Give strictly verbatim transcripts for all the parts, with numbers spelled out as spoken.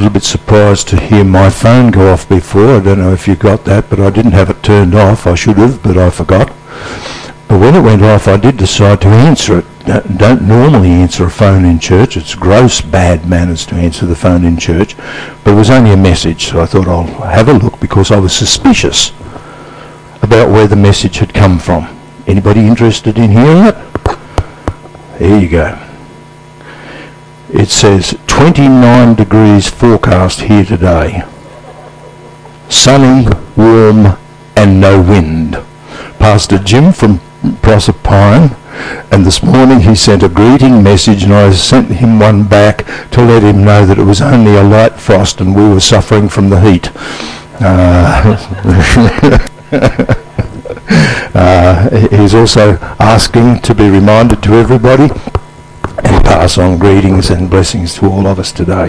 little bit surprised to hear my phone go off before. I don't know if you got that, but I didn't have it turned off. I should have, but I forgot. But when it went off, I did decide to answer it. Don't normally answer a phone in church. It's gross bad manners to answer the phone in church. But it was only a message, so I thought I'll have a look because I was suspicious about where the message had come from. Anybody interested in hearing it? There you go. It says twenty-nine degrees forecast here today. Sunny, warm and no wind. Pastor Jim from Proserpine, and this morning he sent a greeting message and I sent him one back to let him know that it was only a light frost and we were suffering from the heat. Uh, uh, he's also asking to be reminded to everybody and pass on greetings and blessings to all of us today.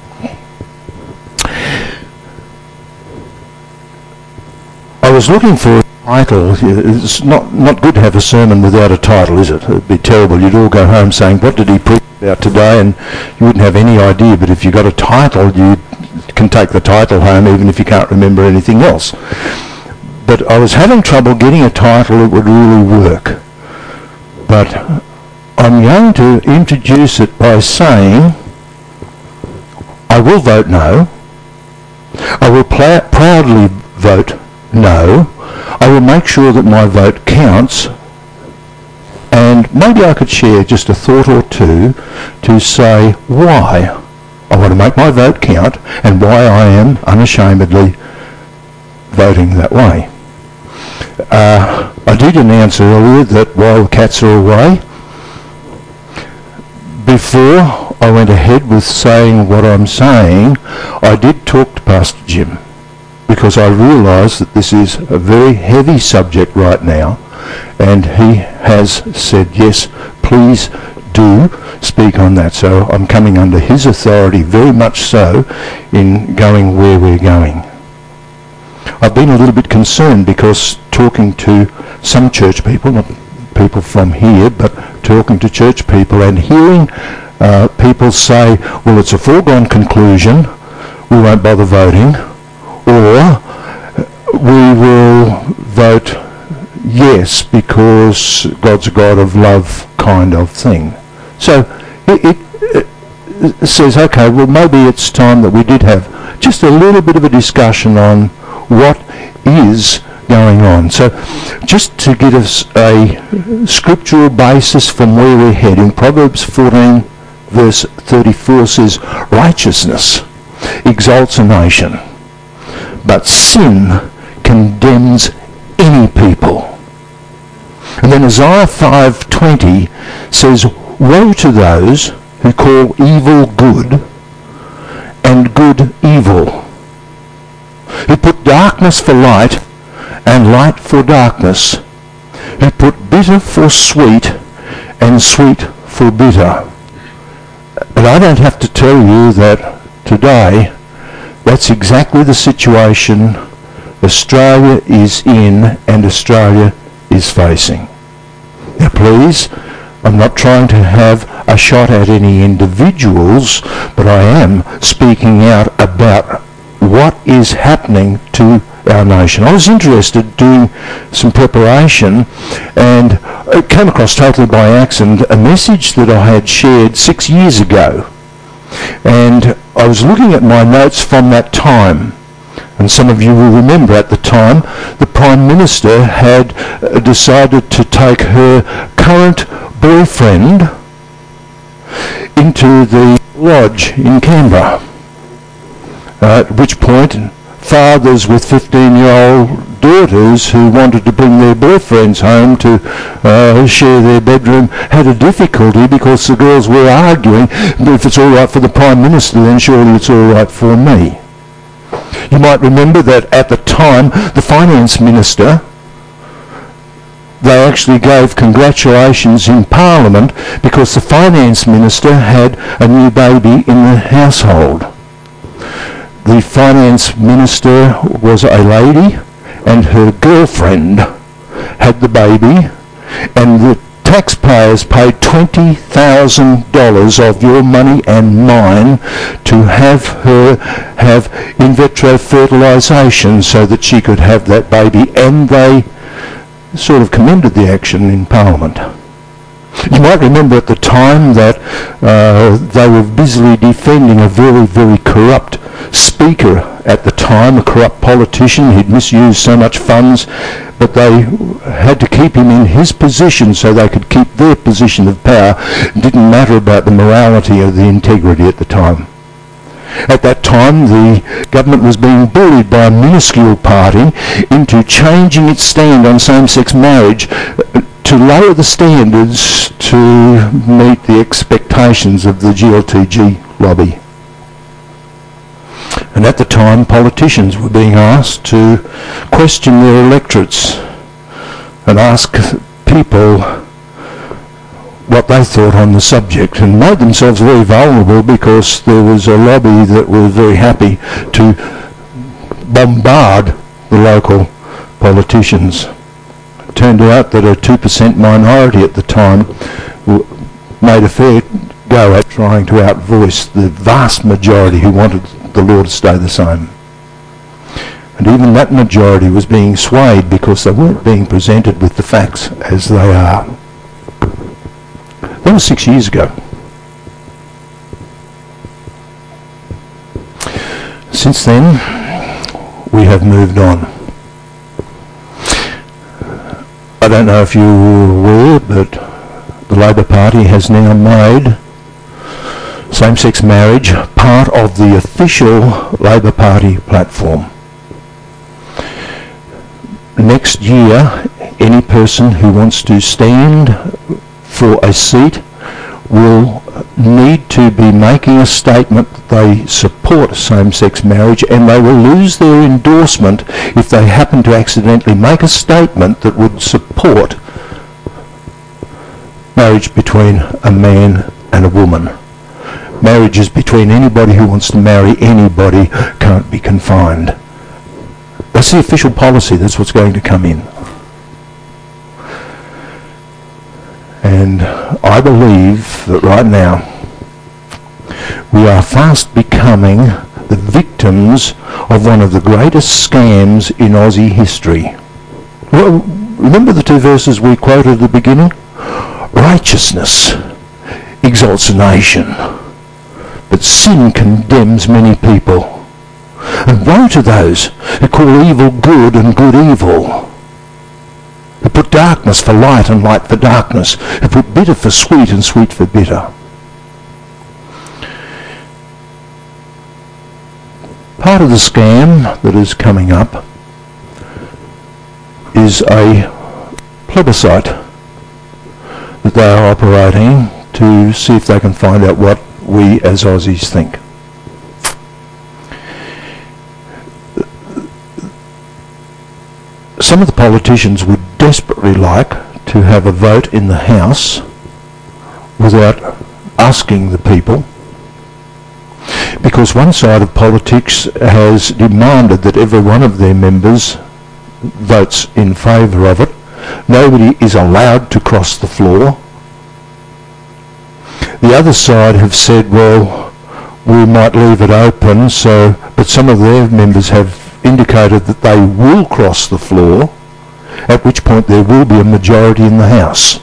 I was looking for title. It's not, not good to have a sermon without a title, is it? It'd be terrible. You'd all go home saying, what did he preach about today? And you wouldn't have any idea. But if you got a title, you can take the title home even if you can't remember anything else. But I was having trouble getting a title that would really work. But I'm going to introduce it by saying, I will vote no. I will pl- proudly vote no. I will make sure that my vote counts, and maybe I could share just a thought or two to say why I want to make my vote count and why I am unashamedly voting that way. Uh, I did announce earlier that while the cats are away, before I went ahead with saying what I'm saying, I did talk to Pastor Jim, because I realise that this is a very heavy subject right now, and he has said, yes, please do speak on that. So I'm coming under his authority very much so in going where we're going. I've been a little bit concerned because talking to some church people, not people from here, but talking to church people and hearing uh, people say, well, it's a foregone conclusion, we won't bother voting, or we will vote yes because God's a God of love kind of thing. So it, it, it says, okay, well maybe it's time that we did have just a little bit of a discussion on what is going on. So just to give us a scriptural basis from where we're heading, Proverbs fourteen verse thirty-four says, righteousness exalts a nation, but sin condemns any people. And then Isaiah five twenty says, woe to those who call evil good and good evil, who put darkness for light and light for darkness, who put bitter for sweet and sweet for bitter. And I don't have to tell you that today that's exactly the situation Australia is in and Australia is facing. Now please, I'm not trying to have a shot at any individuals, but I am speaking out about what is happening to our nation. I was interested doing some preparation and it came across totally by accident a message that I had shared six years ago. And I was looking at my notes from that time. And some of you will remember at the time the Prime Minister had uh, decided to take her current boyfriend into the lodge in Canberra. Uh, at which point fathers with fifteen-year-old daughters who wanted to bring their boyfriends home to uh, share their bedroom had a difficulty because the girls were arguing, if it's all right for the Prime Minister, then surely it's all right for me. You might remember that at the time, the Finance Minister, they actually gave congratulations in Parliament because the Finance Minister had a new baby in the household. The Finance Minister was a lady and her girlfriend had the baby, and the taxpayers paid twenty thousand dollars of your money and mine to have her have in vitro fertilisation so that she could have that baby, and they sort of commended the action in Parliament. You might remember at the time that uh, they were busily defending a very, very corrupt speaker at the time, a corrupt politician. He'd misused so much funds, but they had to keep him in his position so they could keep their position of power. It didn't matter about the morality or the integrity at the time. At that time, the government was being bullied by a minuscule party into changing its stand on same-sex marriage to lower the standards to meet the expectations of the G L T G lobby. And at the time, politicians were being asked to question their electorates and ask people what they thought on the subject, and made themselves very vulnerable because there was a lobby that was very happy to bombard the local politicians. It turned out that a two percent minority at the time made a fair go at trying to outvoice the vast majority who wanted the law to stay the same. And even that majority was being swayed because they weren't being presented with the facts as they are. That was six years ago. Since then, we have moved on. I don't know if you were aware, but the Labor Party has now made same-sex marriage part of the official Labor Party platform. Next year, any person who wants to stand for a seat will need to be making a statement that they support same-sex marriage, and they will lose their endorsement if they happen to accidentally make a statement that would support marriage between a man and a woman. Marriages between anybody who wants to marry anybody can't be confined. That's the official policy. That's what's going to come in. And I believe that right now we are fast becoming the victims of one of the greatest scams in Aussie history. Well, remember the two verses we quoted at the beginning? Righteousness exalts a nation, but sin condemns many people. And woe to those who call evil good and good evil, who put darkness for light and light for darkness, who put bitter for sweet and sweet for bitter. Part of the scam that is coming up is a plebiscite that they are operating to see if they can find out what we as Aussies think. Some of the politicians would desperately like to have a vote in the House without asking the people, because one side of politics has demanded that every one of their members votes in favour of it. Nobody is allowed to cross the floor. The other side have said, well, we might leave it open, so, but some of their members have indicated that they will cross the floor, at which point there will be a majority in the House.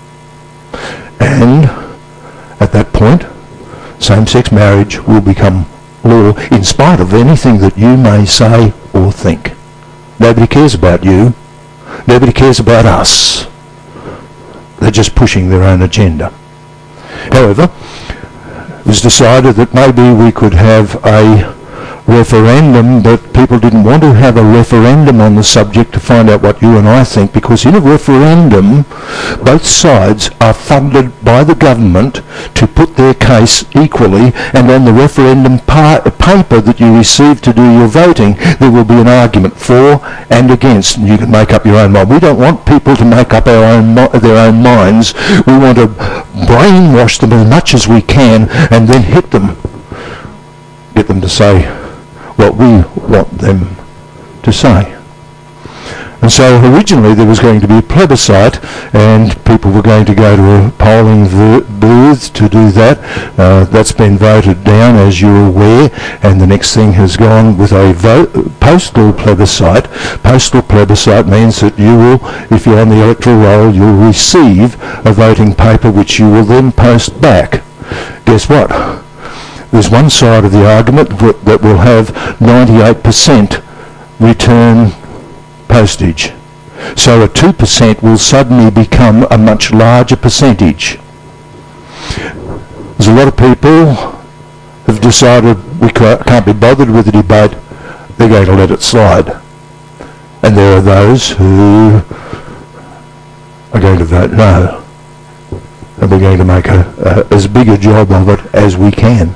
And at that point, same-sex marriage will become law in spite of anything that you may say or think. Nobody cares about you. Nobody cares about us. They're just pushing their own agenda. However, it was decided that maybe we could have a referendum, but people didn't want to have a referendum on the subject to find out what you and I think, because in a referendum both sides are funded by the government to put their case equally, and on the referendum pa- paper that you receive to do your voting there will be an argument for and against, and you can make up your own mind. We don't want people to make up our own mi- their own minds. We want to brainwash them as much as we can and then hit them, get them to say what we want them to say. And so originally there was going to be a plebiscite, and people were going to go to a polling v- booth to do that. Uh, that's been voted down, as you're aware, and the next thing has gone with a vote, postal plebiscite. Postal plebiscite means that you will, if you're on the electoral roll, you'll receive a voting paper which you will then post back. Guess what? There's one side of the argument that, that will have ninety-eight percent return postage. So a two percent will suddenly become a much larger percentage. There's a lot of people who've decided we can't be bothered with the debate, they're going to let it slide. And there are those who are going to vote no. And we're going to make a, a, as big a job of it as we can.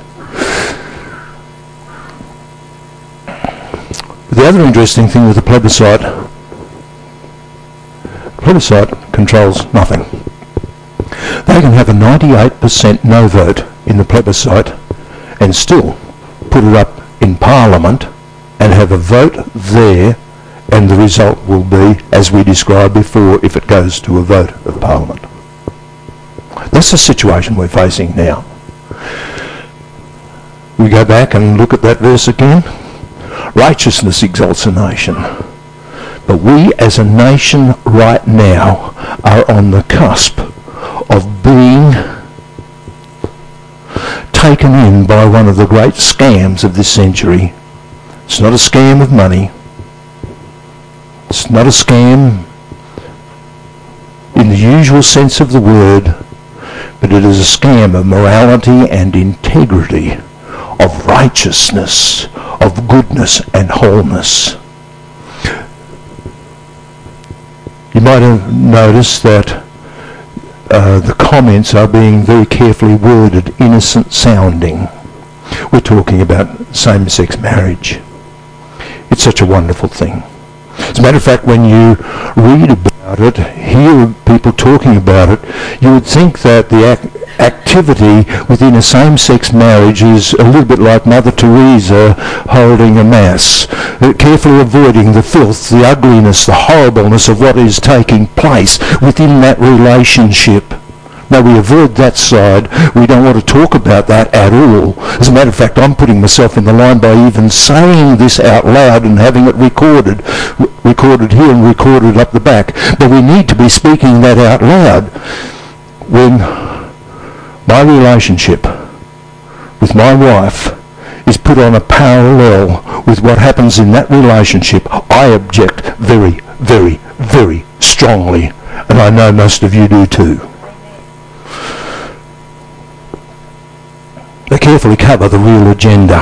The other interesting thing with the plebiscite, plebiscite controls nothing. They can have a ninety-eight percent no vote in the plebiscite and still put it up in Parliament and have a vote there, and the result will be, as we described before, if it goes to a vote of Parliament. That's the situation we're facing now. We go back and look at that verse again. Righteousness exalts a nation. But we as a nation right now are on the cusp of being taken in by one of the great scams of this century. It's not a scam of money. It's not a scam in the usual sense of the word, but it is a scam of morality and integrity, of righteousness, of goodness and wholeness. You might have noticed that uh, the comments are being very carefully worded, innocent sounding. We're talking about same-sex marriage. It's such a wonderful thing. As a matter of fact, when you read about it, hear people talking about it, you would think that the ac- activity within a same-sex marriage is a little bit like Mother Teresa holding a mass, uh, carefully avoiding the filth, the ugliness, the horribleness of what is taking place within that relationship. No, we avoid that side. We don't want to talk about that at all. As a matter of fact, I'm putting myself in the line by even saying this out loud and having it recorded, r- recorded here and recorded up the back. But we need to be speaking that out loud when my relationship with my wife is put on a parallel with what happens in that relationship. I object very, very, very strongly, and I know most of you do too. They carefully cover the real agenda.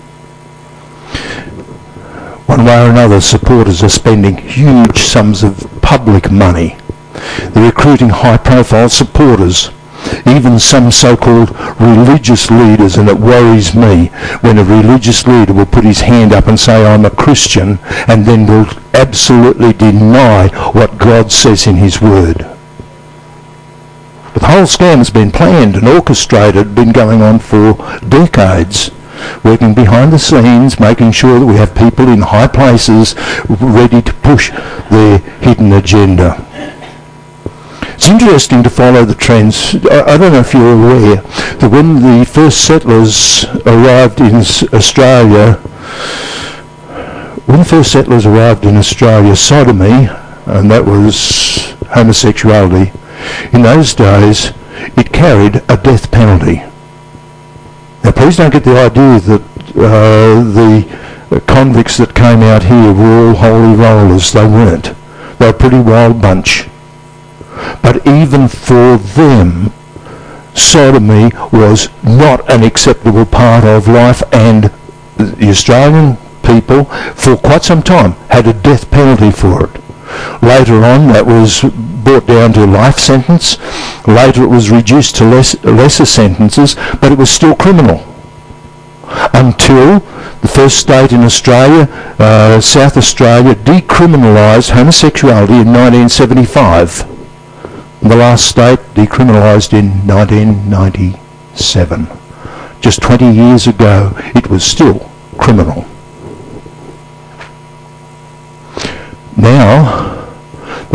One way or another, supporters are spending huge sums of public money. They're recruiting high-profile supporters, even some so-called religious leaders, and it worries me when a religious leader will put his hand up and say, I'm a Christian, and then will absolutely deny what God says in his word. But the whole scam has been planned and orchestrated, been going on for decades, working behind the scenes, making sure that we have people in high places ready to push their hidden agenda. It's interesting to follow the trends. I, I don't know if you're aware that when the first settlers arrived in Australia, when the first settlers arrived in Australia, sodomy, and that was homosexuality, in those days it carried a death penalty. Now please don't get the idea that uh, the convicts that came out here were all holy rollers. They weren't. They were a pretty wild bunch. But even for them, sodomy was not an acceptable part of life, and the Australian people for quite some time had a death penalty for it. Later on that was brought down to a life sentence. Later it was reduced to less, lesser sentences, but it was still criminal. Until the first state in Australia, uh, South Australia, decriminalised homosexuality in nineteen seventy-five. The last state decriminalised in nineteen ninety-seven. Just twenty years ago, it was still criminal. Now,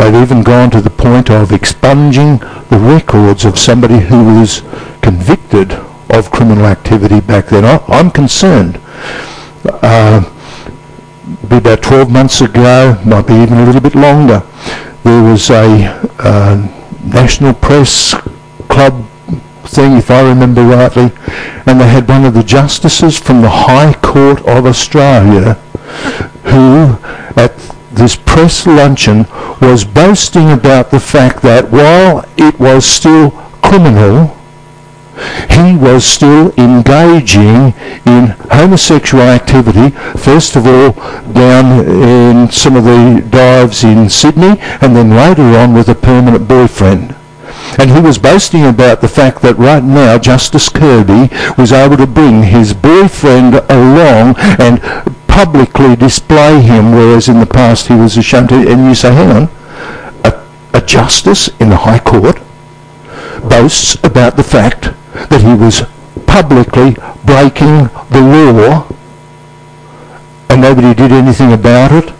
They'd even gone to the point of expunging the records of somebody who was convicted of criminal activity back then. I, I'm concerned. Uh, be about twelve months ago, might be even a little bit longer, there was a uh, National Press Club thing, if I remember rightly, and they had one of the justices from the High Court of Australia who, at this press luncheon, was boasting about the fact that while it was still criminal, he was still engaging in homosexual activity, first of all down in some of the dives in Sydney, and then later on with a permanent boyfriend. And he was boasting about the fact that right now Justice Kirby was able to bring his boyfriend along and publicly display him, whereas in the past he was ashamed to. And you say, hang on, a, a justice in the High Court boasts about the fact that he was publicly breaking the law and nobody did anything about it?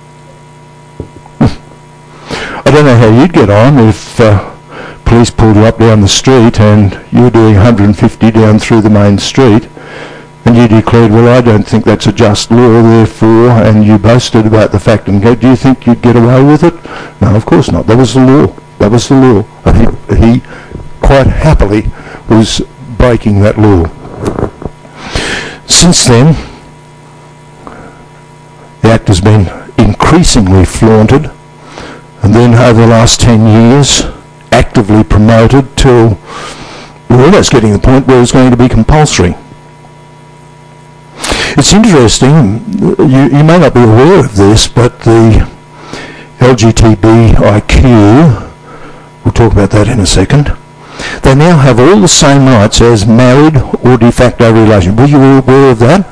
I don't know how you'd get on if uh, police pulled you up down the street and you were doing one hundred fifty down through the main street, and you declared, well, I don't think that's a just law, therefore, and you boasted about the fact, and go, do you think you'd get away with it? No, of course not. That was the law. That was the law. And he, he quite happily was breaking that law. Since then, the act has been increasingly flaunted, and then over the last ten years, actively promoted till we're almost getting to the point where it's going to be compulsory. It's interesting, you, you may not be aware of this, but the L G B T I Q, we'll talk about that in a second, they now have all the same rights as married or de facto relation. Were you aware of that?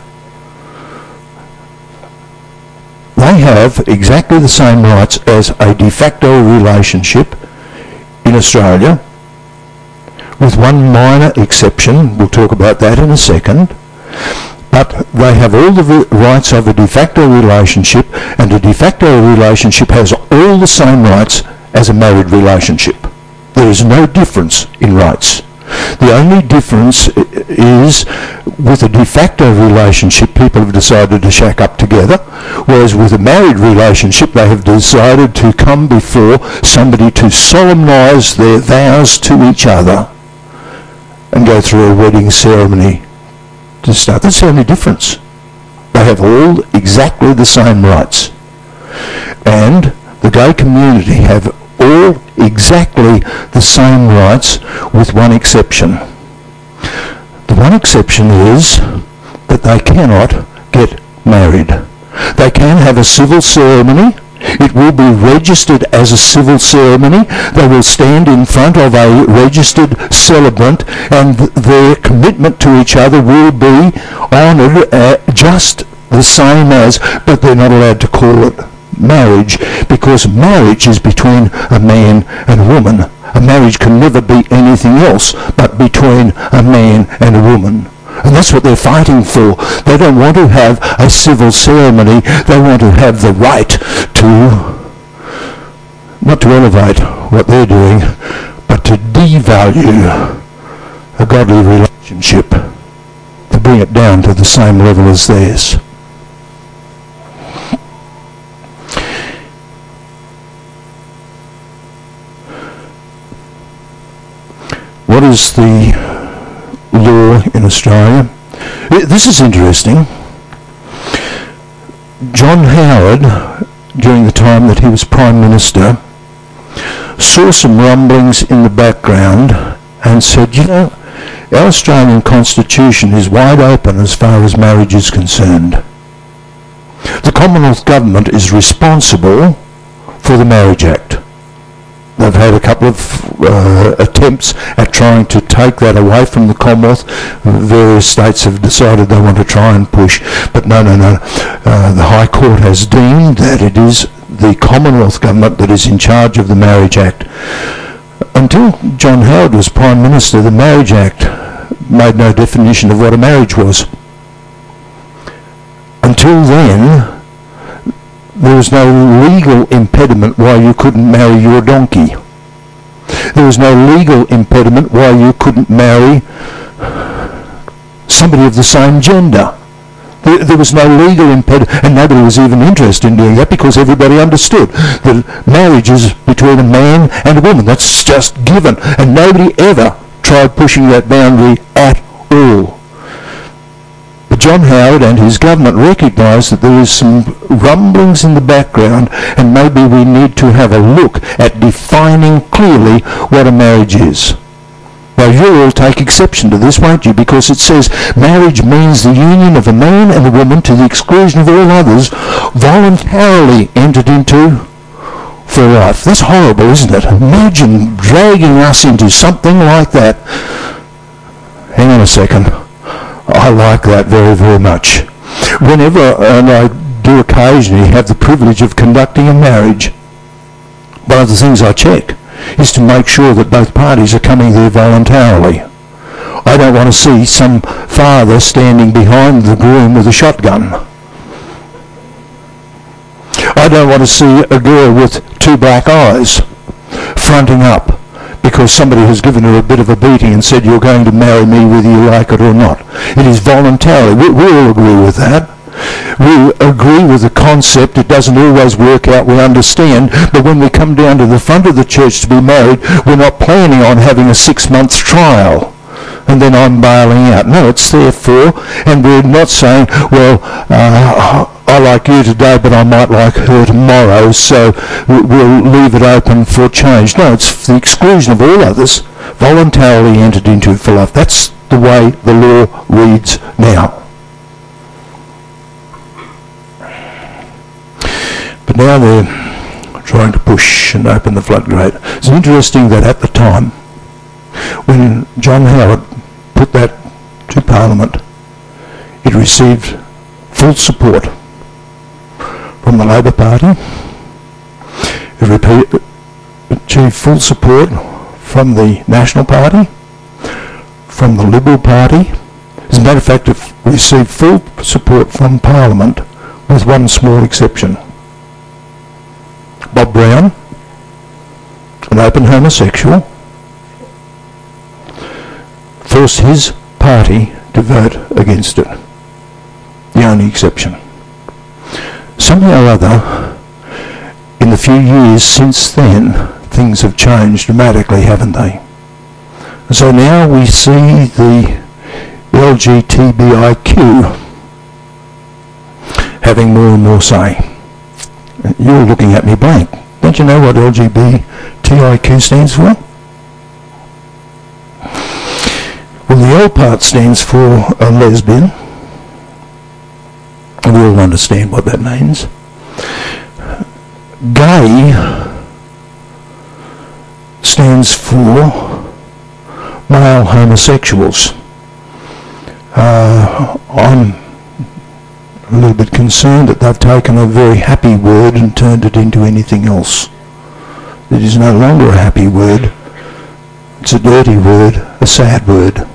They have exactly the same rights as a de facto relationship in Australia, with one minor exception. We'll talk about that in a second. But they have all the rights of a de facto relationship, and a de facto relationship has all the same rights as a married relationship. There is no difference in rights. The only difference is with a de facto relationship, people have decided to shack up together, whereas with a married relationship, they have decided to come before somebody to solemnise their vows to each other and go through a wedding ceremony to start. That's the only difference. They have all exactly the same rights. And the gay community have all exactly the same rights, with one exception. The one exception is that they cannot get married. They can have a civil ceremony. It will be registered as a civil ceremony. They will stand in front of a registered celebrant, and th- their commitment to each other will be honoured uh, just the same as, but they're not allowed to call it marriage, because marriage is between a man and a woman. A marriage can never be anything else but between a man and a woman. And that's what they're fighting for. They don't want to have a civil ceremony. They want to have the right to, not to elevate what they're doing, but to devalue a godly relationship, to bring it down to the same level as theirs. What is the law in Australia? This is interesting. John Howard, during the time that he was Prime Minister, saw some rumblings in the background and said, you know, our Australian Constitution is wide open as far as marriage is concerned. The Commonwealth Government is responsible for the Marriage Act. They've had a couple of uh, attempts at trying to take that away from the Commonwealth. Various states have decided they want to try and push, but no, no, no. Uh, the High Court has deemed that it is the Commonwealth Government that is in charge of the Marriage Act. Until John Howard was Prime Minister, the Marriage Act made no definition of what a marriage was. Until then, there was no legal impediment why you couldn't marry your donkey. There was no legal impediment why you couldn't marry somebody of the same gender. There, there was no legal impediment, and nobody was even interested in doing that because everybody understood that marriage is between a man and a woman. That's just given, and nobody ever tried pushing that boundary at all. But John Howard and his government recognised that there is some rumblings in the background, and maybe we need to have a look at defining clearly what a marriage is. Now you'll all take exception to this, won't you? Because it says marriage means the union of a man and a woman to the exclusion of all others, voluntarily entered into for life. That's horrible, isn't it? Imagine dragging us into something like that. Hang on a second. I like that very, very much. Whenever, and I do occasionally have the privilege of conducting a marriage, one of the things I check is to make sure that both parties are coming there voluntarily. I don't want to see some father standing behind the groom with a shotgun. I don't want to see a girl with two black eyes fronting up because somebody has given her a bit of a beating and said, you're going to marry me whether you like it or not. It is voluntarily. We, we all agree with that. We agree with the concept. It doesn't always work out, we understand, but when we come down to the front of the church to be married, we're not planning on having a six-month trial and then I'm bailing out. No, it's there for, and we're not saying, well, uh, I like you today, but I might like her tomorrow, so we'll leave it open for change. No, it's for the exclusion of all others, voluntarily entered into for life. That's the way the law reads now. But now they're trying to push and open the floodgate. It's interesting that at the time, when John Howard put that to Parliament, it received full support from the Labor Party. It repeat, achieved full support from the National Party, from the Liberal Party. As a matter of fact, it received full support from Parliament with one small exception. Bob Brown, an open homosexual, forced his party to vote against it. The only exception. Somehow or other, in the few years since then, things have changed dramatically, haven't they? So now we see the L G B T I Q having more and more say. You're looking at me blank. Don't you know what L G B T I Q stands for? Well, the L part stands for a lesbian. We all understand what that means. Gay stands for male homosexuals. Uh, I'm a little bit concerned that they've taken a very happy word and turned it into anything else. It is no longer a happy word. It's a dirty word, a sad word.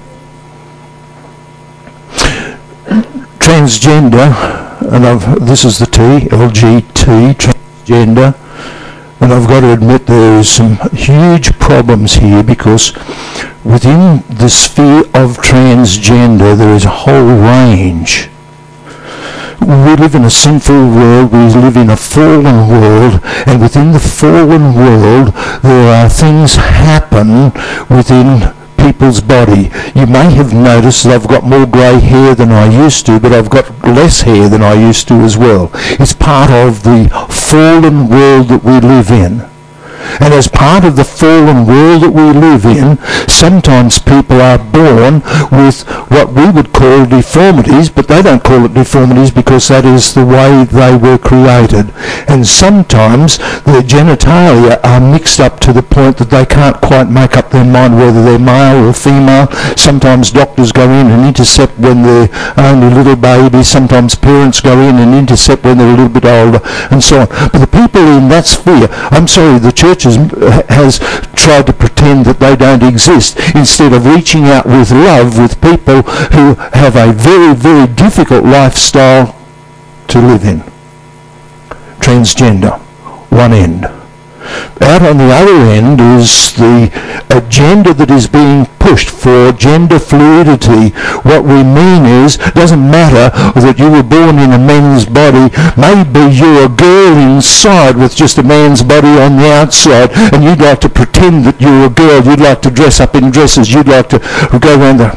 Transgender, and I've, this is the T, L G T, transgender, and I've got to admit there is some huge problems here because within the sphere of transgender there is a whole range. We live in a sinful world, we live in a fallen world, and within the fallen world there are things happen within people's body. You may have noticed that I've got more grey hair than I used to, but I've got less hair than I used to as well. It's part of the fallen world that we live in. And as part of the fallen world that we live in, sometimes people are born with what we would call deformities, but they don't call it deformities because that is the way they were created. And sometimes their genitalia are mixed up to the point that they can't quite make up their mind whether they're male or female. Sometimes doctors go in and intercept when they're only little babies. Sometimes parents go in and intercept when they're a little bit older, and so on. But the people in that sphere, I'm sorry, the church has, has tried to pretend that they don't exist instead of reaching out with love with people who have a very, very difficult lifestyle to live in. transgender, one end. Out on the other end is the agenda that is being pushed for gender fluidity. What we mean is, it doesn't matter that you were born in a man's body. Maybe you're a girl inside with just a man's body on the outside, and you'd like to pretend that you're a girl. You'd like to dress up in dresses. You'd like to go around the...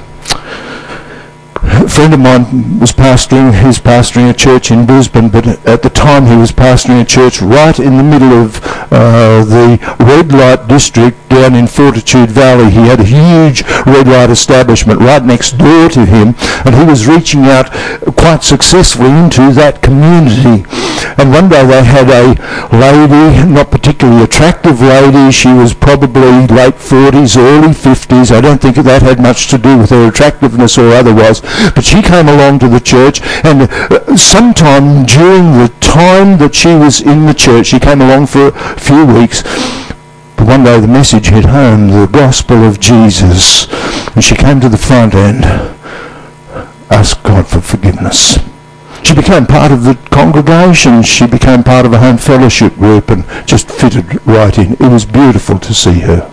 A friend of mine was pastoring, he was pastoring a church in Brisbane, but at the time he was pastoring a church right in the middle of uh, the red light district down in Fortitude Valley. He had a huge red light establishment right next door to him, and he was reaching out quite successfully into that community. And one day they had a lady, not particularly attractive lady, she was probably late forties, early fifties. I don't think that had much to do with her attractiveness or otherwise. But she came along to the church, and uh, sometime during the time that she was in the church, she came along for a few weeks, but one day the message hit home, the gospel of Jesus, and she came to the front and asked God for forgiveness. She became part of the congregation, she became part of a home fellowship group, and just fitted right in. It was beautiful to see her.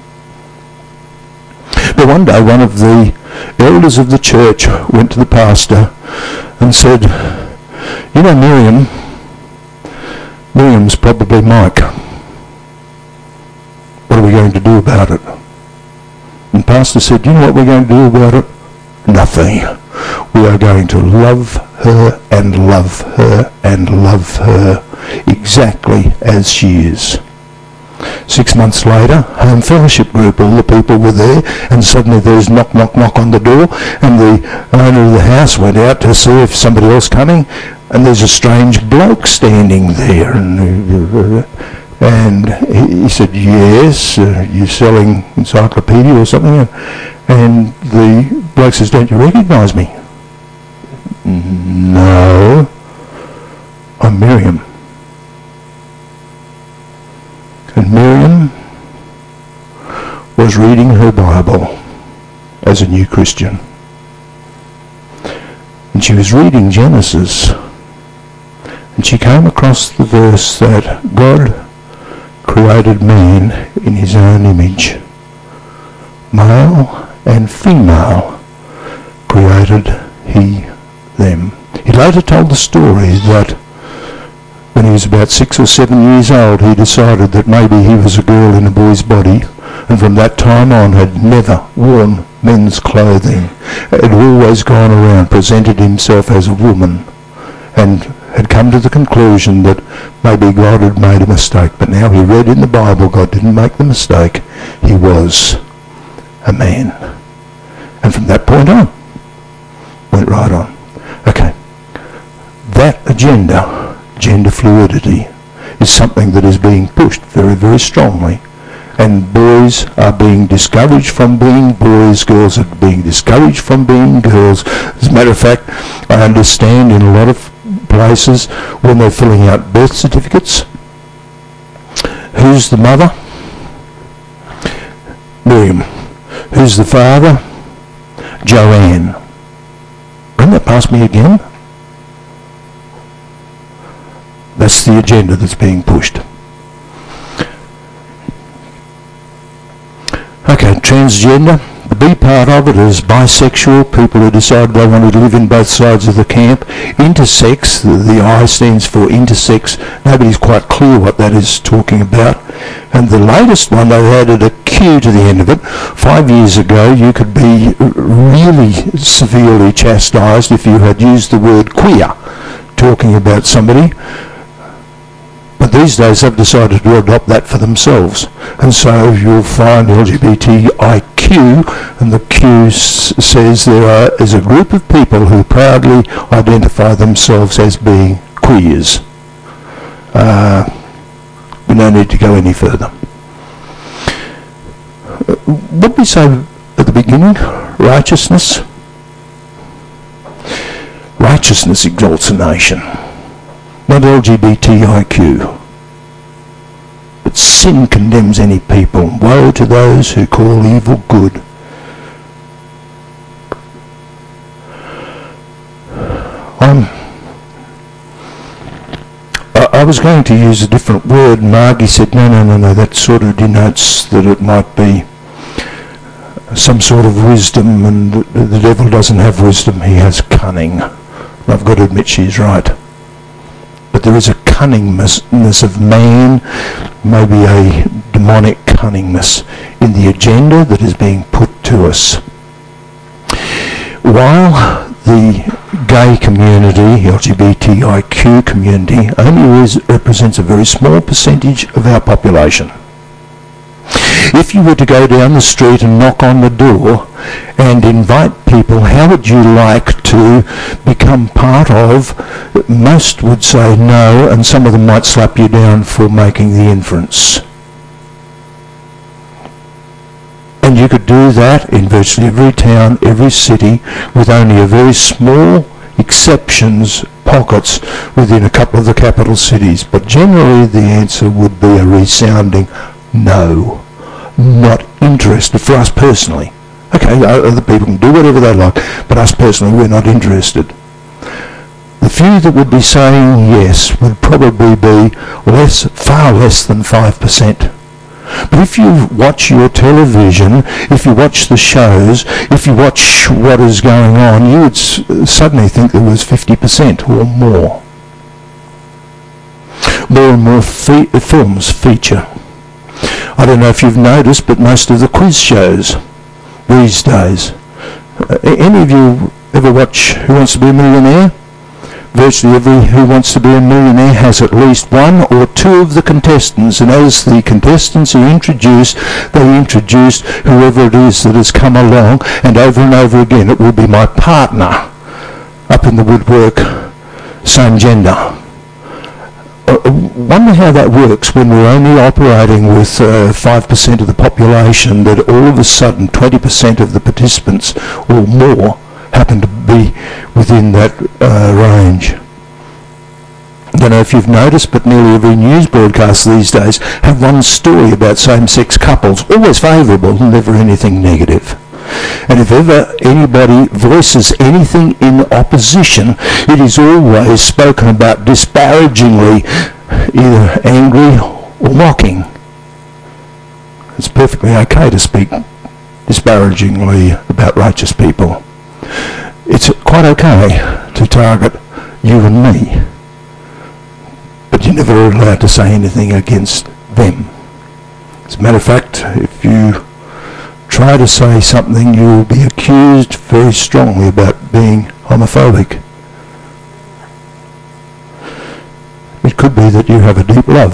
But one day one of the elders of the church went to the pastor and said, you know, Miriam, Miriam's probably Mike. What are we going to do about it? And the pastor said, you know what we're going to do about it? Nothing. We are going to love her and love her and love her exactly as she is. Six months later, home fellowship group, all the people were there, and suddenly there was knock, knock, knock on the door, and the owner of the house went out to see if somebody else coming, and there's a strange bloke standing there, and, and he, he said, yes, uh, you're selling encyclopedia or something, and the bloke says, don't you recognise me? No, I'm Miriam. And Miriam was reading her Bible as a new Christian. And she was reading Genesis. And she came across the verse that God created man in his own image. Male and female created he them. He later told the story that when he was about six or seven years old, he decided that maybe he was a girl in a boy's body, and from that time on had never worn men's clothing, had always gone around, presented himself as a woman, and had come to the conclusion that maybe God had made a mistake. But now he read in the Bible God didn't make the mistake. He was a man. And from that point on, went right on. Okay, that agenda, gender fluidity, is something that is being pushed very, very strongly. And boys are being discouraged from being boys, girls are being discouraged from being girls. As a matter of fact, I understand in a lot of places when they're filling out birth certificates, who's the mother? Miriam. Who's the father? Joanne. Run that past me again. That's the agenda that's being pushed. Okay, transgender. The B part of it is bisexual, people who decide they want to live in both sides of the camp. Intersex, the, the I stands for intersex. Nobody's quite clear what that is talking about. And the latest one, they added a Q to the end of it. Five years ago, you could be really severely chastised if you had used the word queer, talking about somebody. But these days they've decided to adopt that for themselves. And so you'll find L G B T I Q, and the Q s- says there are, is a group of people who proudly identify themselves as being queers. Uh, we don't need to go any further. Uh, what did we say at the beginning? Righteousness? Righteousness exalts a nation. Not L G B T I Q. But sin condemns any people. Woe to those who call evil good. I'm, I, I was going to use a different word. Margie said, no, no, no, no, that sort of denotes that it might be some sort of wisdom, and the, the devil doesn't have wisdom, he has cunning. And I've got to admit she's right. But there is a cunningness of man, maybe a demonic cunningness in the agenda that is being put to us. While the gay community, L G B T I Q community, only is, represents a very small percentage of our population. If you were to go down the street and knock on the door and invite people, how would you like to become part of? Most would say no, and some of them might slap you down for making the inference. And you could do that in virtually every town, every city, with only a very small exceptions, pockets within a couple of the capital cities. But generally the answer would be a resounding no. Not interested for us personally. Okay, other people can do whatever they like, but us personally, we're not interested. The few that would be saying yes would probably be less, far less than five percent. But if you watch your television, if you watch the shows, if you watch what is going on, you would s- suddenly think there was fifty percent or more. More and more fe- films feature. I don't know if you've noticed, but most of the quiz shows these days. Uh, any of you ever watch Who Wants to Be a Millionaire? Virtually every Who Wants to Be a Millionaire has at least one or two of the contestants, and as the contestants are introduced, they introduce whoever it is that has come along, and over and over again it will be my partner up in the woodwork, same gender. I wonder how that works when we're only operating with uh, five percent of the population, that all of a sudden twenty percent of the participants or more happen to be within that uh, range. I don't know if you've noticed, but nearly every news broadcast these days have one story about same-sex couples, always favourable, never anything negative. And if ever anybody voices anything in opposition, it is always spoken about disparagingly, either angry or mocking. It's perfectly okay to speak disparagingly about righteous people. It's quite okay to target you and me, but you're never allowed to say anything against them. As a matter of fact, if you try to say something, you will be accused very strongly about being homophobic. It could be that you have a deep love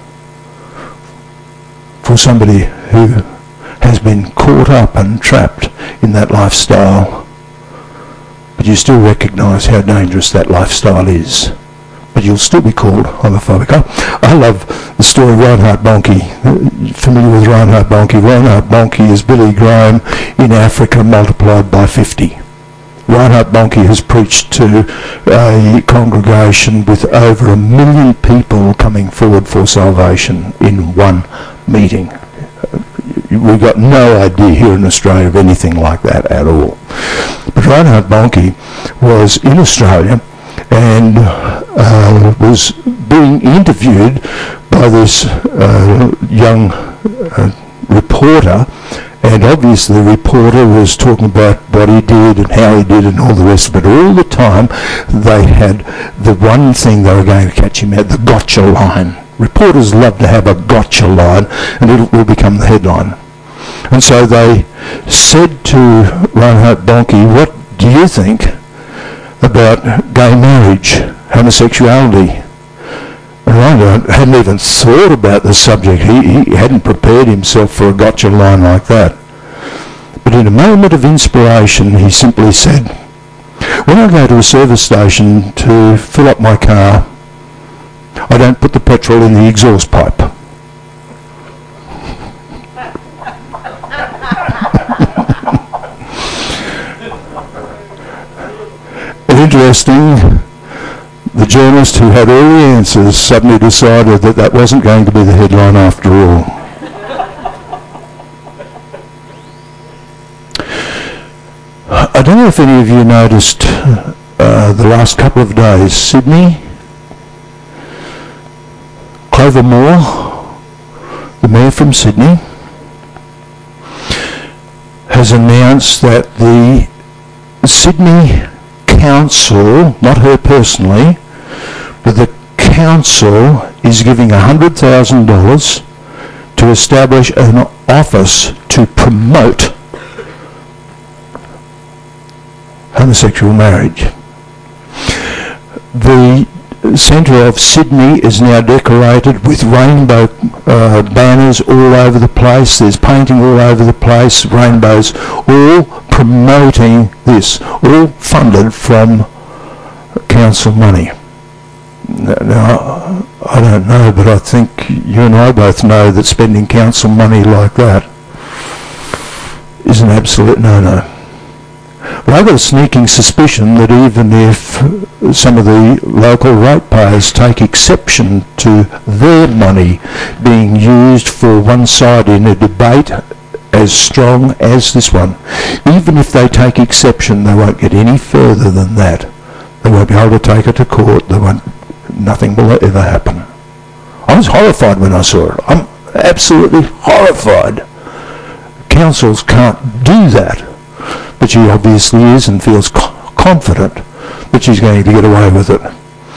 for somebody who has been caught up and trapped in that lifestyle, but you still recognise how dangerous that lifestyle is. But you'll still be called homophobic. I, I love the story of Reinhard Bonnke. Familiar with Reinhard Bonnke? Reinhard Bonnke is Billy Graham in Africa multiplied by fifty. Reinhard Bonnke has preached to a congregation with over a million people coming forward for salvation in one meeting. We've got no idea here in Australia of anything like that at all. But Reinhard Bonnke was in Australia and uh, was being interviewed by this uh, young uh, reporter, and obviously the reporter was talking about what he did and how he did and all the rest of it. All the time they had the one thing they were going to catch him at, the gotcha line. Reporters love to have a gotcha line, and it will become the headline. And so they said to Reinhard Bonnke, what do you think about gay marriage, homosexuality? And Reinhard hadn't even thought about the subject. He, he hadn't prepared himself for a gotcha line like that. But in a moment of inspiration, he simply said, when I go to a service station to fill up my car, I don't put the petrol in the exhaust pipe. Interesting, the journalist who had all the answers suddenly decided that that wasn't going to be the headline after all. I don't know if any of you noticed uh, the last couple of days, Sydney, Grover Moore, the Mayor from Sydney, has announced that the Sydney Council, not her personally, but the Council is giving one hundred thousand dollars to establish an office to promote homosexual marriage. The centre of Sydney is now decorated with rainbow uh, banners all over the place. There's painting all over the place, rainbows, all promoting this, all funded from council money. Now, I don't know, but I think you and I both know that spending council money like that is an absolute no-no. But I've got a sneaking suspicion that even if some of the local ratepayers take exception to their money being used for one side in a debate as strong as this one, even if they take exception, they won't get any further than that. They won't be able to take it to court. They won't. Nothing will ever happen. I was horrified when I saw it. I'm absolutely horrified. Councils can't do that. But she obviously is and feels co- confident that she's going to get away with it.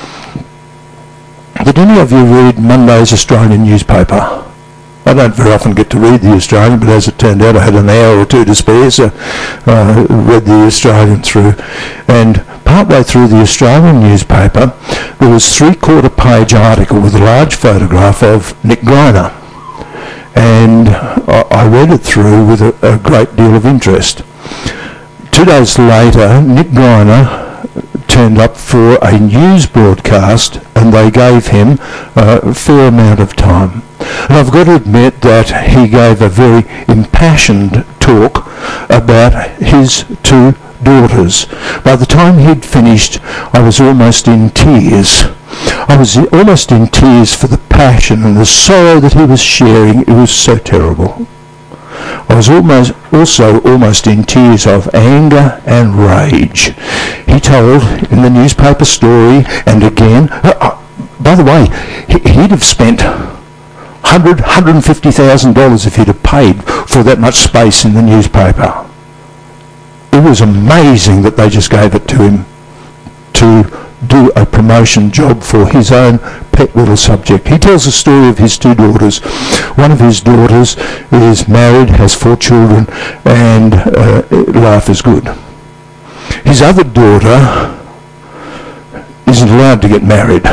Did any of you read Monday's Australian newspaper? I don't very often get to read the Australian, but as it turned out I had an hour or two to spare, so I uh, read the Australian through. And partway through the Australian newspaper, there was a three-quarter page article with a large photograph of Nick Greiner. And I, I read it through with a, a great deal of interest. Two days later, Nick Greiner turned up for a news broadcast and they gave him a fair amount of time. And I've got to admit that he gave a very impassioned talk about his two daughters. By the time he'd finished, I was almost in tears. I was almost in tears for the passion and the sorrow that he was sharing. It was so terrible. I was almost also almost in tears of anger and rage. He told in the newspaper story, and again, uh, uh, by the way, he, he'd have spent one hundred thousand dollars, one hundred fifty thousand dollars if he'd have paid for that much space in the newspaper. It was amazing that they just gave it to him to do a promotion job for his own pet little subject. He tells the story of his two daughters. One of his daughters is married, has four children, and uh, life is good. His other daughter isn't allowed to get married,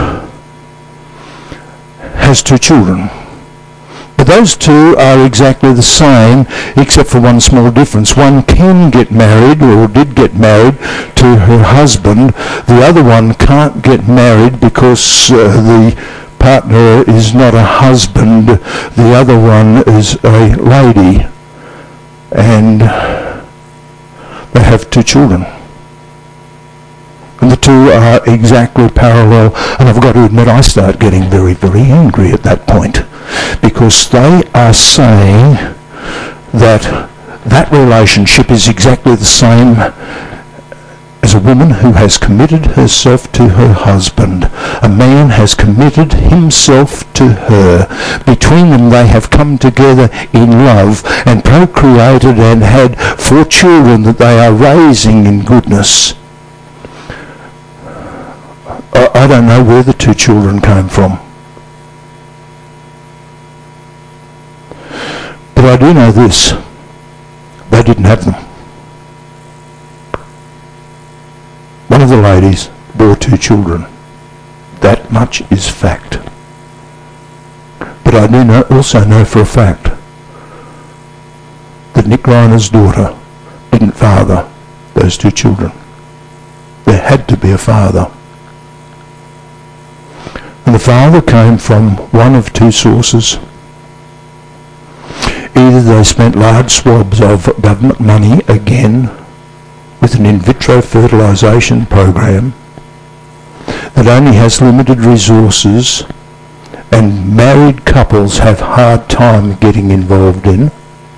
has two children. But those two are exactly the same, except for one small difference. One can get married, or did get married, to her husband. The other one can't get married because uh, the partner is not a husband. The other one is a lady. And they have two children. And the two are exactly parallel. And I've got to admit, I start getting very, very angry at that point. Because they are saying that that relationship is exactly the same as a woman who has committed herself to her husband. A man has committed himself to her. Between them they have come together in love and procreated and had four children that they are raising in goodness. I, I don't know where the two children came from. But I do know this, they didn't have them. One of the ladies bore two children. That much is fact. But I do know, also know for a fact that Nick Greiner's daughter didn't father those two children. There had to be a father. And the father came from one of two sources. Either they spent large swabs of government money again with an in vitro fertilisation program that only has limited resources and married couples have hard time getting involved in,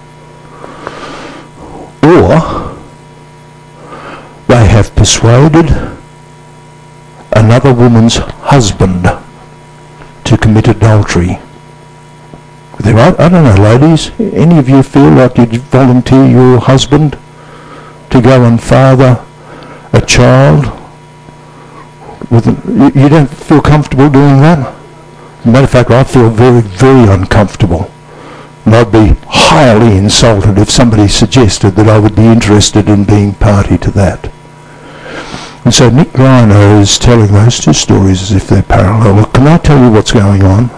or they have persuaded another woman's husband to commit adultery. There are, I don't know, ladies, any of you feel like you'd volunteer your husband to go and father a child? With a, you, you don't feel comfortable doing that? As a matter of fact, I feel very, very uncomfortable. And I'd be highly insulted if somebody suggested that I would be interested in being party to that. And so Nick Greiner is telling those two stories as if they're parallel. Well, can I tell you what's going on?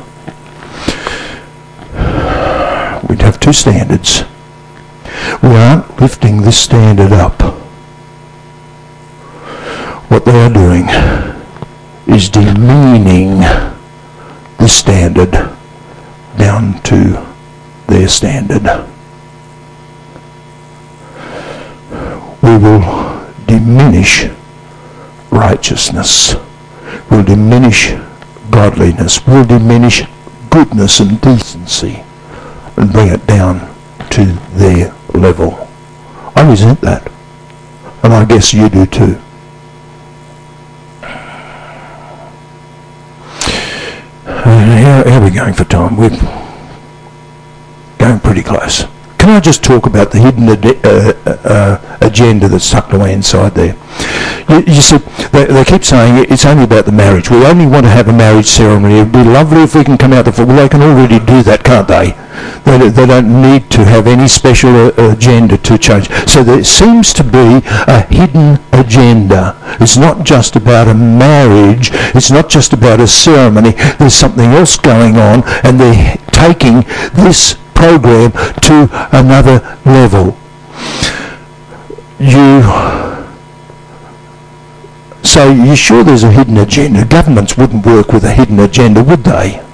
We'd have two standards. We aren't lifting this standard up. What they are doing is demeaning the standard down to their standard. We will diminish righteousness. We'll diminish godliness. We'll diminish goodness and decency and bring it down to their level. I resent that. And I guess you do too. Uh, how, how are we going for time? We're going pretty close. Can I just talk about the hidden ad- uh, uh, agenda that's tucked away inside there? You, you see, they, they keep saying it's only about the marriage. We only want to have a marriage ceremony. It would be lovely if we can come out the... Well, they can already do that, can't they? They, they don't need to have any special uh, agenda to change. So there seems to be a hidden agenda. It's not just about a marriage. It's not just about a ceremony. There's something else going on, and they're taking this program to another level. You say, you sure there's a hidden agenda? Governments wouldn't work with a hidden agenda, would they?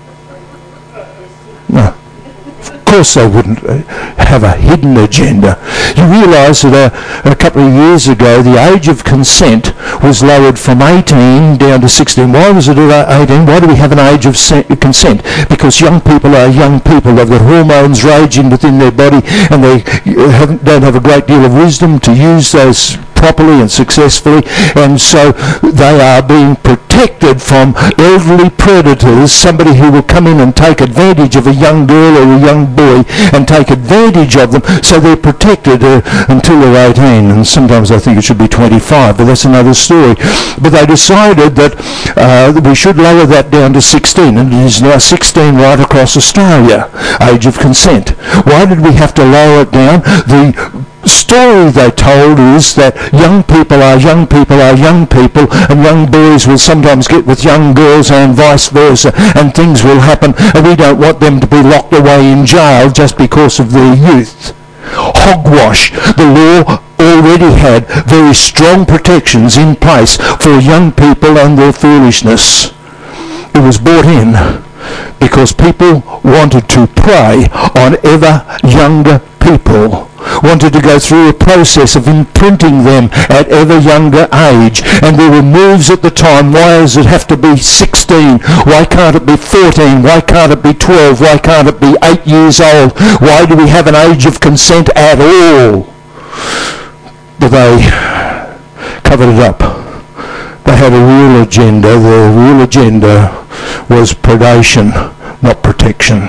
No. Of course they wouldn't have a hidden agenda. You realise that a, a couple of years ago the age of consent was lowered from eighteen down to sixteen. Why was it at eighteen? Why do we have an age of se- consent? Because young people are young people. They've got hormones raging within their body, and they haven't, don't have a great deal of wisdom to use those properly and successfully, and so they are being protected from elderly predators, somebody who will come in and take advantage of a young girl or a young boy and take advantage of them, so they're protected uh, until they're eighteen, and sometimes I think it should be twenty-five, but that's another story. But they decided that uh, we should lower that down to sixteen, and it is now sixteen right across Australia, age of consent. Why did we have to lower it down? The story they told is that young people are young people are young people, and young boys will sometimes get with young girls and vice versa, and things will happen, and we don't want them to be locked away in jail just because of their youth. Hogwash. The law already had very strong protections in place for young people and their foolishness. It was brought in because people wanted to prey on ever younger people, wanted to go through a process of imprinting them at ever younger age, and there were moves at the time. Why does it have to be sixteen? Why can't it be fourteen? Why can't it be twelve? Why can't it be eight years old? Why do we have an age of consent at all? But they covered it up. They had a real agenda. The real agenda was predation, not protection.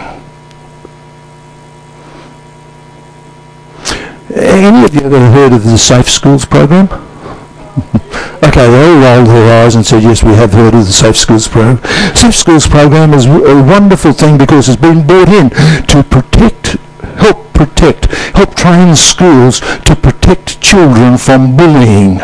Any of you ever heard of the Safe Schools program? Okay, they all rolled their eyes and said, yes, we have heard of the Safe Schools program. Safe Schools program is a wonderful thing because it's been brought in to protect, help protect, help train schools to protect children from bullying.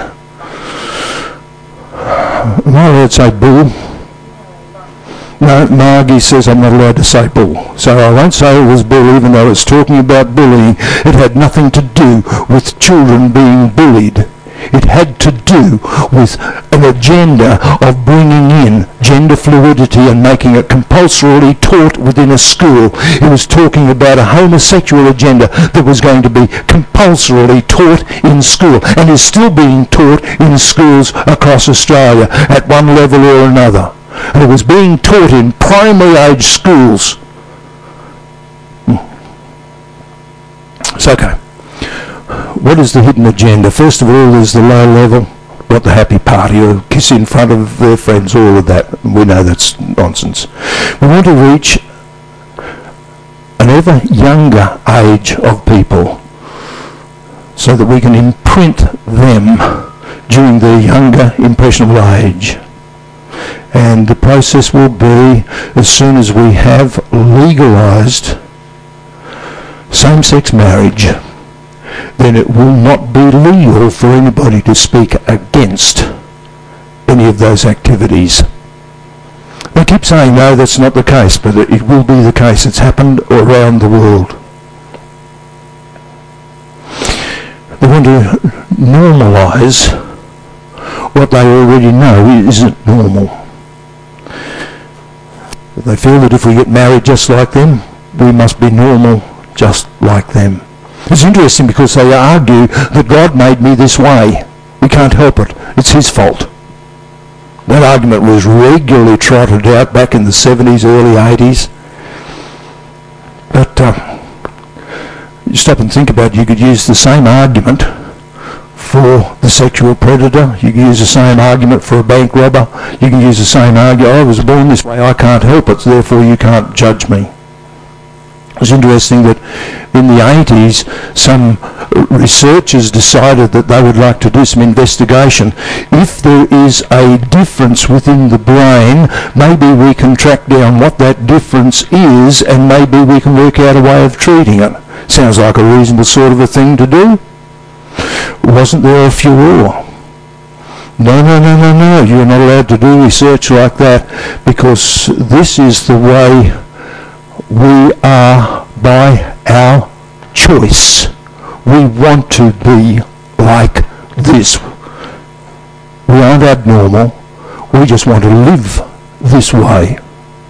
Am I allowed to say bull? No, Margie says I'm not allowed to say bull. So I won't say it was bull, even though it's talking about bullying. It had nothing to do with children being bullied. It had to do with an agenda of bringing in gender fluidity and making it compulsorily taught within a school. It was talking about a homosexual agenda that was going to be compulsorily taught in school, and is still being taught in schools across Australia at one level or another. And it was being taught in primary age schools. It's okay. What is the hidden agenda? First of all, there's the low level. got the happy party or kiss in front of their friends, all of that. We know that's nonsense. We want to reach an ever younger age of people so that we can imprint them during their younger impressionable age. And the process will be, as soon as we have legalised same-sex marriage, then it will not be legal for anybody to speak against any of those activities. They keep saying, no, that's not the case, but it will be the case. It's happened around the world. They want to normalise what they already know isn't normal. They feel that if we get married just like them, we must be normal just like them. It's interesting because they argue that God made me this way. We can't help it. It's his fault. That argument was regularly trotted out back in the seventies, early eighties. But uh, you stop and think about it, you could use the same argument for the sexual predator. You can use the same argument for a bank robber. You can use the same argument, I was born this way, I can't help it, so therefore you can't judge me. It's interesting that in the eighties, some researchers decided that they would like to do some investigation. If there is a difference within the brain, maybe we can track down what that difference is, and maybe we can work out a way of treating it. Sounds like a reasonable sort of a thing to do. Wasn't there a furore? No, no, no, no, no, you're not allowed to do research like that, because this is the way we are by our choice. We want to be like this. We aren't abnormal. We just want to live this way.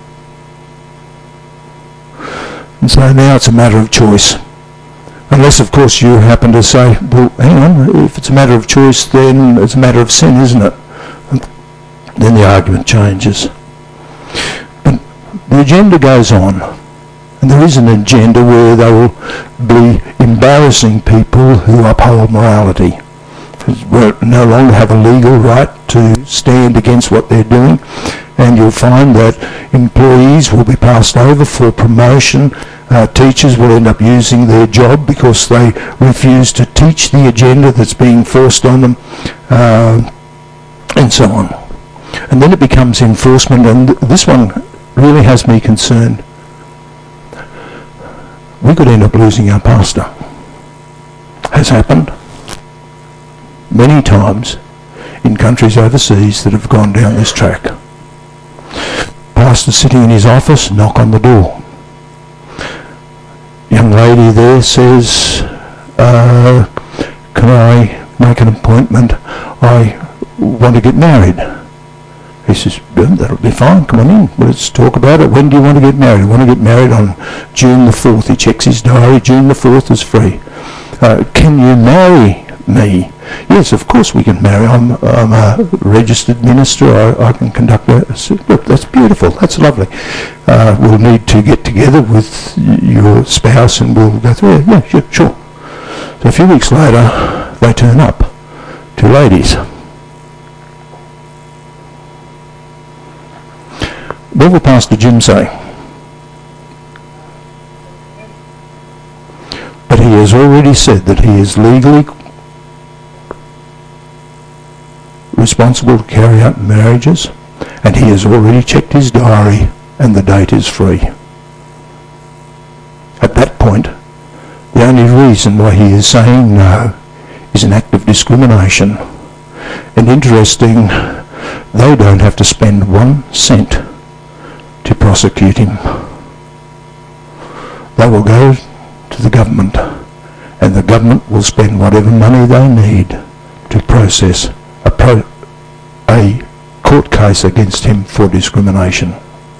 And so now it's a matter of choice. Unless, of course, you happen to say, well, hang on, if it's a matter of choice, then it's a matter of sin, isn't it? And then the argument changes. But the agenda goes on. And there is an agenda where they will be embarrassing people who uphold morality. We no longer have a legal right to stand against what they're doing, and you'll find that employees will be passed over for promotion. Uh, teachers will end up using their job because they refuse to teach the agenda that's being forced on them, uh, and so on. And then it becomes enforcement, and th- this one really has me concerned. We could end up losing our pastor. Has happened many times in countries overseas that have gone down this track. Pastor sitting in his office, knock on the door. Young lady there says, uh, can I make an appointment? I want to get married. He says, yeah, that'll be fine, come on in, let's talk about it. When do you want to get married? I want to get married on June the fourth. He checks his diary, June the fourth is free. Uh, can you marry me? Yes, of course we can marry. I'm, I'm a registered minister, I, I can conduct a... Look, that's beautiful, that's lovely. Uh, we'll need to get together with your spouse and we'll go through it. Yeah, sure, sure. So a few weeks later, they turn up, two ladies. What will Pastor Jim say? But he has already said that he is legally responsible to carry out marriages, and he has already checked his diary and the date is free. At that point, the only reason why he is saying no is an act of discrimination. And interesting, they don't have to spend one cent to prosecute him. They will go to the government, and the government will spend whatever money they need to process a, pro- a court case against him for discrimination.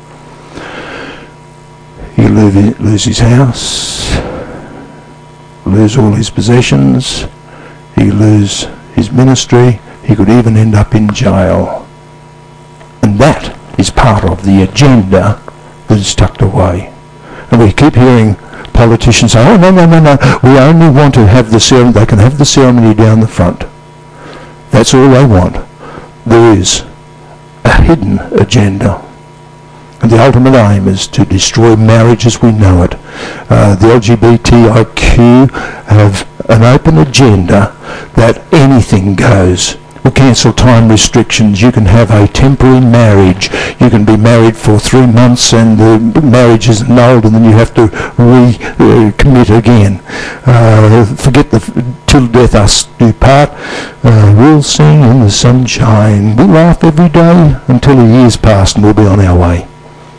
He'll lose, lose his house, lose all his possessions, he'll lose his ministry, he could even end up in jail. And that is part of the agenda that is tucked away. And we keep hearing politicians say, oh, no, no, no, no, we only want to have the ceremony, they can have the ceremony down the front. That's all they want. There is a hidden agenda. And the ultimate aim is to destroy marriage as we know it. Uh, the L G B T I Q have an open agenda that anything goes. We cancel time restrictions. You can have a temporary marriage. You can be married for three months and the marriage is annulled and then you have to re-commit uh, again. Uh, forget the f- till death us do part. Uh, we'll sing in the sunshine. We'll laugh every day until a year's passed and we'll be on our way.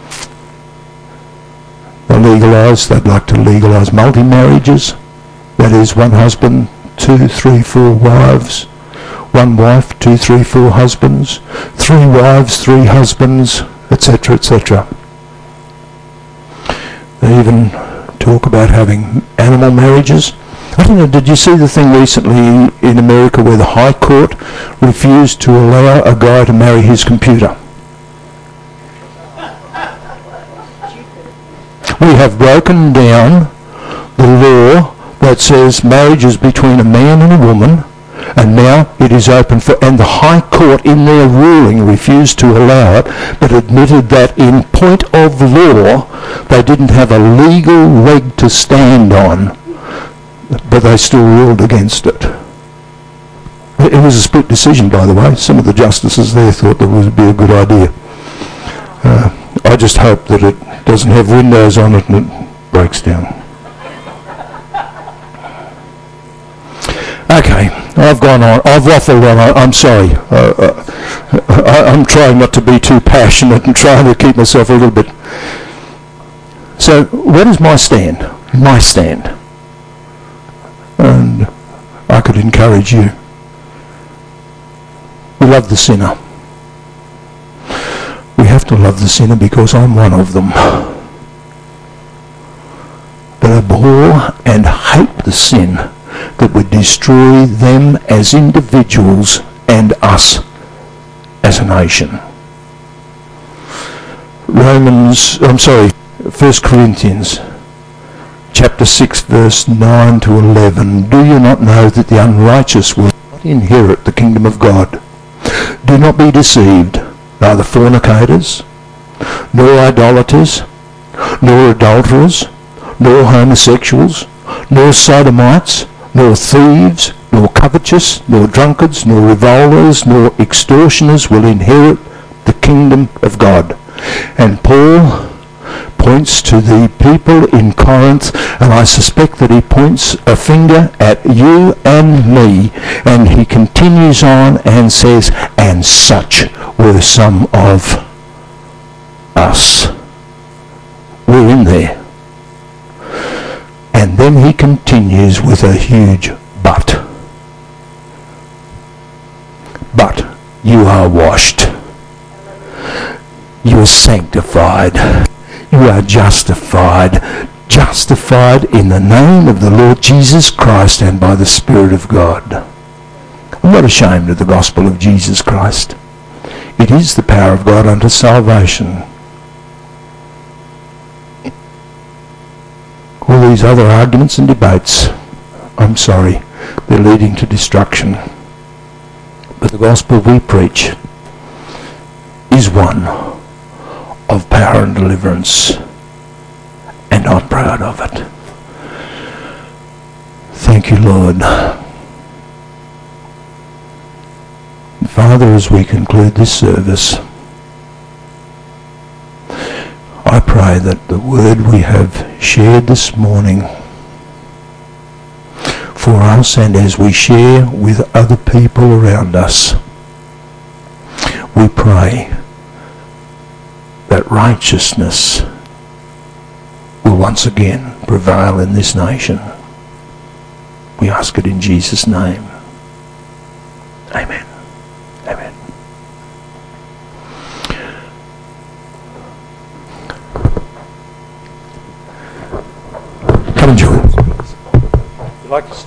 They'll legalise, they'd like to legalise multi-marriages. That is one husband, two, three, four wives. One wife, two, three, four husbands, three wives, three husbands, et cetera, et cetera. They even talk about having animal marriages. I don't know, did you see the thing recently in America where the High Court refused to allow a guy to marry his computer? We have broken down the law that says marriage is between a man and a woman. And now it is open for, and the High Court in their ruling refused to allow it, but admitted that in point of law they didn't have a legal leg to stand on, but they still ruled against it. It was a split decision, by the way. Some of the justices there thought that would be a good idea. Uh, I just hope that it doesn't have windows on it and it breaks down. Okay, I've gone on. I've waffled on. I, I'm sorry. Uh, uh, I, I'm trying not to be too passionate and trying to keep myself a little bit. So, what is my stand? My stand. And I could encourage you. We love the sinner. We have to love the sinner because I'm one of them. But abhor and hate the sin that would destroy them as individuals and us as a nation. Romans, I'm sorry, First Corinthians chapter six verse nine to eleven. Do you not know that the unrighteous will not inherit the kingdom of God? Do not be deceived, neither fornicators, nor idolaters, nor adulterers, nor homosexuals, nor sodomites, nor thieves, nor covetous, nor drunkards, nor revilers, nor extortioners will inherit the kingdom of God. And Paul points to the people in Corinth, and I suspect that he points a finger at you and me, and he continues on and says, and such were some of us. We're in there. And then he continues with a huge but. But you are washed. You are sanctified. You are justified. Justified in the name of the Lord Jesus Christ and by the Spirit of God. I'm not ashamed of the gospel of Jesus Christ. It is the power of God unto salvation. All these other arguments and debates, I'm sorry, they're leading to destruction. But the gospel we preach is one of power and deliverance, and I'm proud of it. Thank you, Lord. Father, as we conclude this service, I pray that the word we have shared this morning for us, and as we share with other people around us, we pray that righteousness will once again prevail in this nation. We ask it in Jesus' name. Amen. Amen. Come and join. You'd like to